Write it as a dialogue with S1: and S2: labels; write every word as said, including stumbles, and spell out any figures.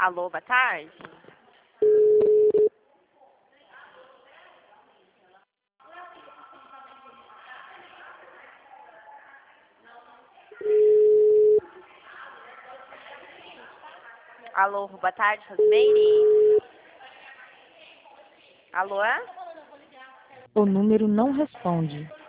S1: Alô, boa tarde. Alô, boa tarde, Rosmeire. Alô?
S2: O número não responde.